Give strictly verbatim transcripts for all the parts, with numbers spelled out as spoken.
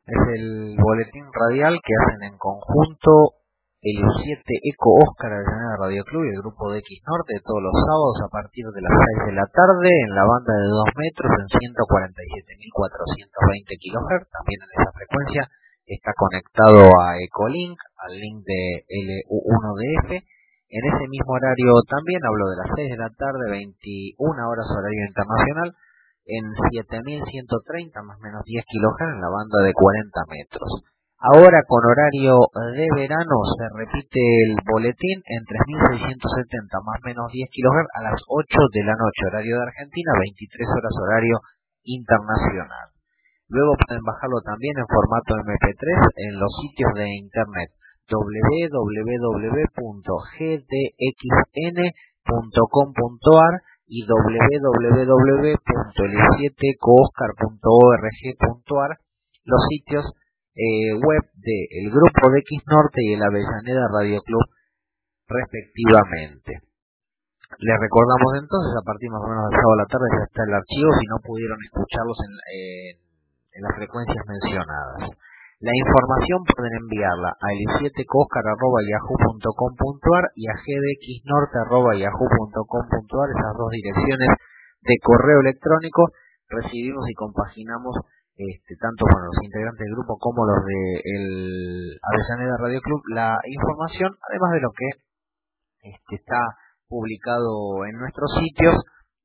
Es el boletín radial que hacen en conjunto el U siete Eco Oscar Avellaneda Radio Club y el grupo de X Norte todos los sábados a partir de las seis de la tarde en la banda de dos metros en ciento cuarenta y siete mil cuatrocientos veinte kilohertz. También en esa frecuencia está conectado a Ecolink, al link de L U uno D F. En ese mismo horario también hablo de las seis de la tarde, veintiuna horas horario internacional, en siete mil ciento treinta más o menos diez kilohertz en la banda de cuarenta metros. Ahora con horario de verano se repite el boletín en tres mil seiscientos setenta más o menos diez kilohertz a las ocho de la noche, horario de Argentina, veintitrés horas horario internacional. Luego pueden bajarlo también en formato M P tres en los sitios de internet w w w punto g d x n punto com punto a r y w w w punto l siete cooscar punto org punto a r, los sitios eh, web del grupo de X Norte y el Avellaneda Radio Club respectivamente. Les recordamos entonces, a partir más o menos del sábado a la tarde ya está el archivo si no pudieron escucharlos en, en, en las frecuencias mencionadas. La información pueden enviarla a l siete cooscar arroba yahoo punto com punto a r y a g d x norte arroba yahoo punto com punto a r, esas dos direcciones de correo electrónico. Recibimos y compaginamos este, tanto con los integrantes del grupo como los de el Avellaneda Radio Club la información, además de lo que este, está publicado en nuestros sitios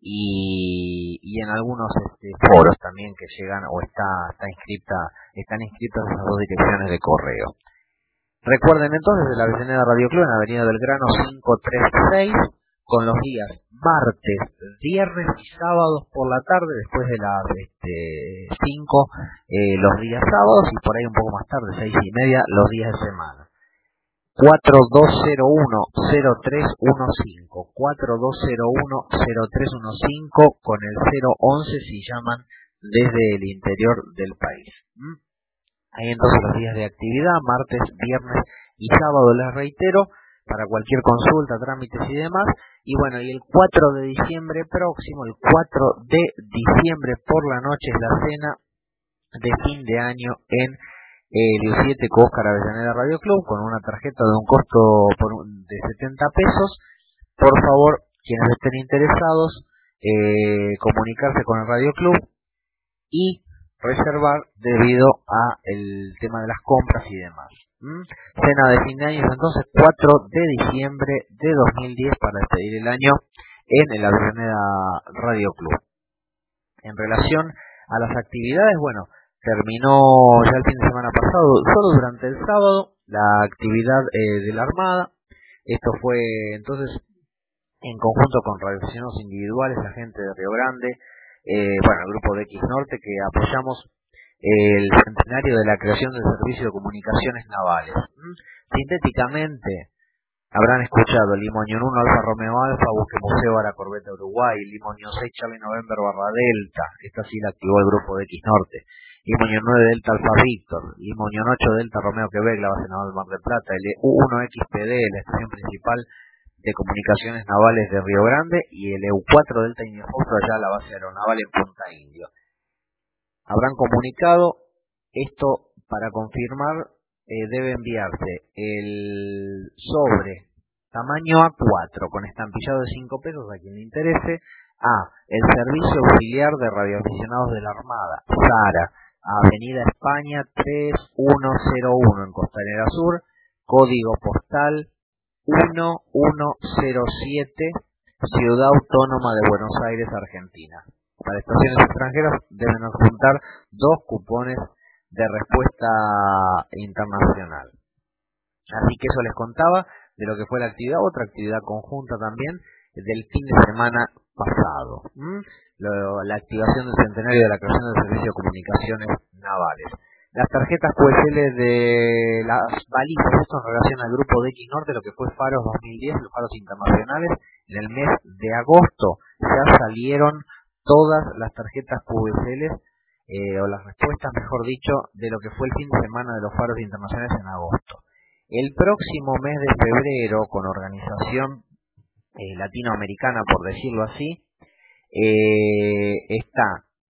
y, y en algunos este, foros también que llegan o está, está inscrita, están inscritas esas dos direcciones de correo. Recuerden entonces el Avellaneda Radio Club en Avenida Belgrano quinientos treinta y seis con los días martes, viernes y sábados por la tarde después de las este, cinco eh, los días sábados y por ahí un poco más tarde, seis y media los días de semana. cuatro dos cero uno cero tres uno cinco, cuatro dos cero uno cero tres uno cinco con el cero once si llaman desde el interior del país. ¿Mm? Hay entonces los días de actividad, martes, viernes y sábado, les reitero, para cualquier consulta, trámites y demás. Y bueno, y el cuatro de diciembre próximo, el cuatro de diciembre por la noche es la cena de fin de año en el U siete Cooscar Avellaneda Radio Club con una tarjeta de un costo por un, de setenta pesos. Por favor, quienes estén interesados, eh, comunicarse con el Radio Club y reservar debido a el tema de las compras y demás. ¿Mm? Cena de fin de año entonces cuatro de diciembre de dos mil diez para despedir el año en el Avellaneda Radio Club. En relación a las actividades, bueno, terminó ya el fin de semana pasado, solo durante el sábado, la actividad eh, de la Armada. Esto fue entonces en conjunto con radioaficionados individuales, la gente de Río Grande, eh, bueno, el grupo de X Norte, que apoyamos el centenario de la creación del Servicio de Comunicaciones Navales. ¿Mm? Sintéticamente, habrán escuchado Limoño uno Alfa Romeo Alfa, Buque Museo a la Corbeta Uruguay, Limoño seis Charlie November barra Delta, esta sí la activó el grupo de X Norte, Limoño nueve Delta Alfa Víctor, Limoño ocho Delta Romeo Quebec, la base naval Mar del Plata, el U uno X P D, la estación principal de comunicaciones navales de Río Grande, y el E U cuatro Delta Indio Foxtrot, allá la base aeronaval en Punta Indio. Habrán comunicado esto para confirmar. Eh, debe enviarse el sobre tamaño A cuatro con estampillado de cinco pesos a quien le interese a el Servicio Auxiliar de Radioaficionados de la Armada, SARA, Avenida España tres mil uno en Costanera Sur, código postal uno uno cero siete, Ciudad Autónoma de Buenos Aires, Argentina. Para estaciones extranjeras deben adjuntar dos cupones de respuesta internacional. Así que eso les contaba de lo que fue la actividad, otra actividad conjunta también del fin de semana pasado. ¿Mm? Lo, la activación del centenario de la creación del Servicio de Comunicaciones Navales. Las tarjetas Q S L de las balizas, esto en relación al grupo de X Norte, lo que fue Faros dos mil diez, los faros internacionales, en el mes de agosto ya salieron todas las tarjetas Q S L Eh, o las respuestas, mejor dicho, de lo que fue el fin de semana de los faros internacionales en agosto. El próximo mes de febrero, con organización eh, latinoamericana, por decirlo así, eh, está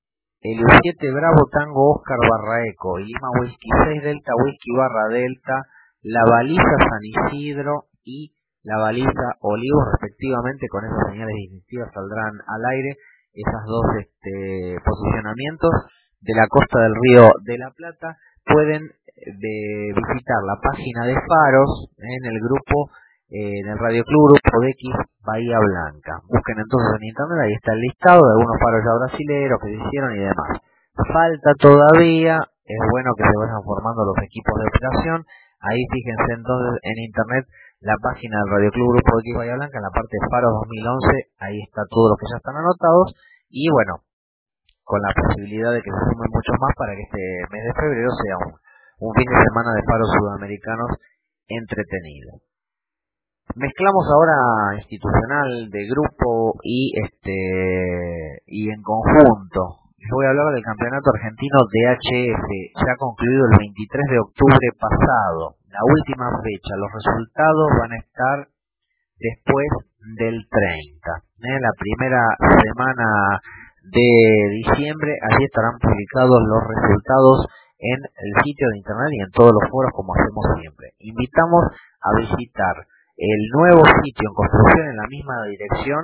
L U siete Bravo Tango Oscar barra Eco y Lima Whisky seis Delta Whisky barra Delta, la baliza San Isidro y la baliza Olivos respectivamente. Con esas señales distintivas saldrán al aire esas dos este, posicionamientos de la costa del Río de la Plata. Pueden de visitar la página de faros en el grupo, eh, en el Radio Club Grupo de X Bahía Blanca. Busquen entonces en internet, ahí está el listado de algunos faros ya brasileros que se hicieron y demás. Falta todavía, es bueno que se vayan formando los equipos de operación. Ahí fíjense entonces en internet la página del Radio Club Grupo de X Bahía Blanca, en la parte de faros dos mil once, ahí está todo lo que ya están anotados y bueno, con la posibilidad de que se sumen muchos más para que este mes de febrero sea un, un fin de semana de faros sudamericanos entretenido. Mezclamos ahora institucional, de grupo y este y en conjunto. Les voy a hablar del campeonato argentino D H F, ya concluido el veintitrés de octubre pasado, la última fecha. Los resultados van a estar después del treinta. ¿eh? La primera semana de diciembre, allí estarán publicados los resultados en el sitio de internet y en todos los foros, como hacemos siempre. Invitamos a visitar el nuevo sitio en construcción en la misma dirección,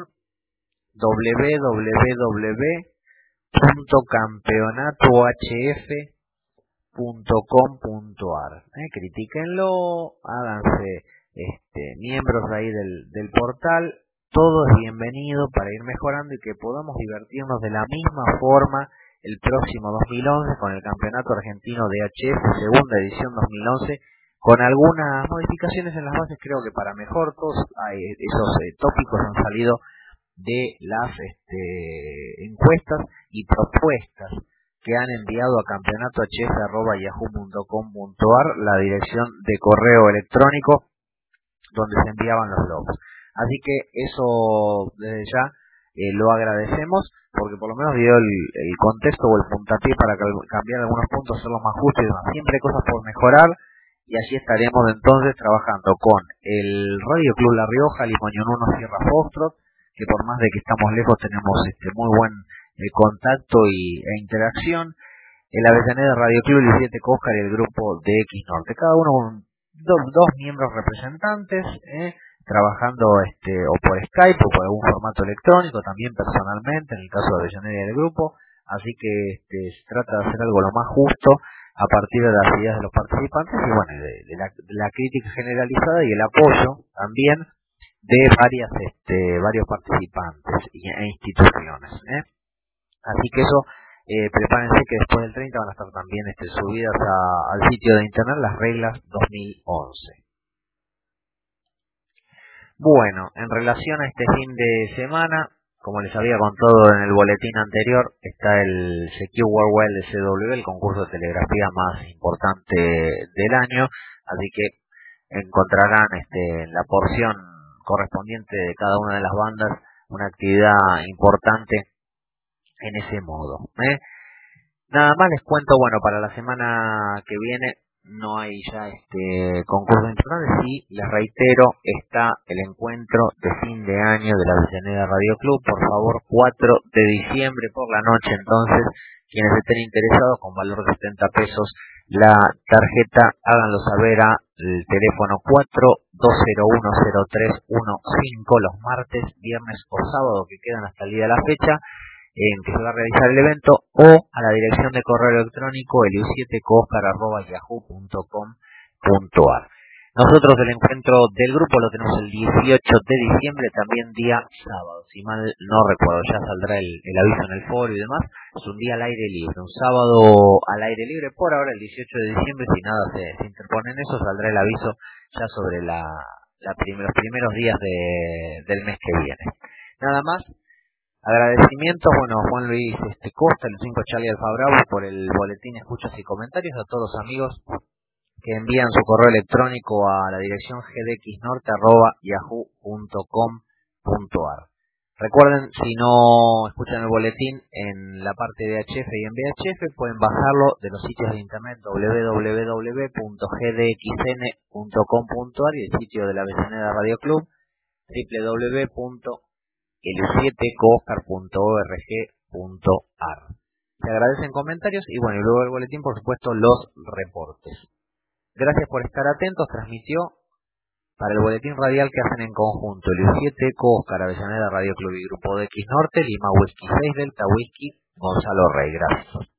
w w w punto campeonato h f punto com punto a r. Eh, critíquenlo, háganse este, miembros ahí del, del portal. Todo es bienvenido para ir mejorando y que podamos divertirnos de la misma forma el próximo dos mil once con el Campeonato Argentino D H F, segunda edición dos mil once, con algunas modificaciones en las bases, creo que para mejor. Todos hay, esos eh, tópicos han salido de las este, encuestas y propuestas que han enviado a campeonato h f arroba yahoo punto com punto a r, la dirección de correo electrónico donde se enviaban los logs. Así que eso desde ya eh, lo agradecemos, porque por lo menos dio el, el contexto o el puntapié para cambiar algunos puntos, hacerlos más justos y demás. Siempre hay cosas por mejorar y allí estaremos entonces trabajando con el Radio Club La Rioja, Limoñón uno, Sierra Foxtrot, que por más de que estamos lejos tenemos este muy buen eh, contacto y, e interacción. El Avellaneda Radio Club, el siete Cóscar y el grupo de X Norte, cada uno con dos, dos miembros representantes, eh, trabajando este o por Skype o por algún formato electrónico, también personalmente en el caso de Avellaneda y del grupo. Así que este, se trata de hacer algo lo más justo a partir de las ideas de los participantes y bueno, de, de, la, de la crítica generalizada y el apoyo también de varias este, varios participantes e instituciones, ¿eh? Así que eso, eh, prepárense que después del treinta van a estar también este, subidas a, al sitio de internet las reglas dos mil once. Bueno, en relación a este fin de semana, como les había contado en el boletín anterior, está el Secure World Wide C W, el concurso de telegrafía más importante del año, así que encontrarán este, en la porción correspondiente de cada una de las bandas una actividad importante en ese modo, ¿eh? Nada más les cuento, bueno, para la semana que viene no hay ya este concurso internacional, sí, les reitero, está el encuentro de fin de año de la Avellaneda Radio Club, por favor, cuatro de diciembre por la noche, entonces, quienes estén interesados, con valor de setenta pesos, la tarjeta, háganlo saber a el teléfono cuatro dos cero uno cero tres uno cinco, los martes, viernes o sábado que quedan hasta el día de la fecha en que se va a realizar el evento, o a la dirección de correo electrónico l u siete coscar arroba yahoo punto com punto a r. Nosotros el encuentro del grupo lo tenemos el dieciocho de diciembre, también día sábado, si mal no recuerdo, ya saldrá el, el aviso en el foro y demás. Es un día al aire libre, un sábado al aire libre por ahora, el dieciocho de diciembre, si nada se, se interpone en eso, saldrá el aviso ya sobre la, la prim los primeros días de, del mes que viene. Nada más. Agradecimientos, bueno, Juan Luis este, Costa, el cinco Charlie Alfa Bravo, por el boletín, escuchas y comentarios, a todos los amigos que envían su correo electrónico a la dirección g d x norte arroba yahoo punto com punto a r. Recuerden, si no escuchan el boletín en la parte de H F y en V H F, pueden bajarlo de los sitios de internet w w w punto g d x n punto com punto a r y el sitio de la Avellaneda Radio Club w w w punto l u siete coscar punto org punto a r. Se agradecen comentarios y bueno, y luego el boletín, por supuesto, los reportes. Gracias por estar atentos. Transmitió para el boletín radial que hacen en conjunto Luis siete Eco, Oscar Avellaneda, Radio Club y Grupo de X Norte, Lima Whisky seis Delta Whisky, Gonzalo Rey. Gracias.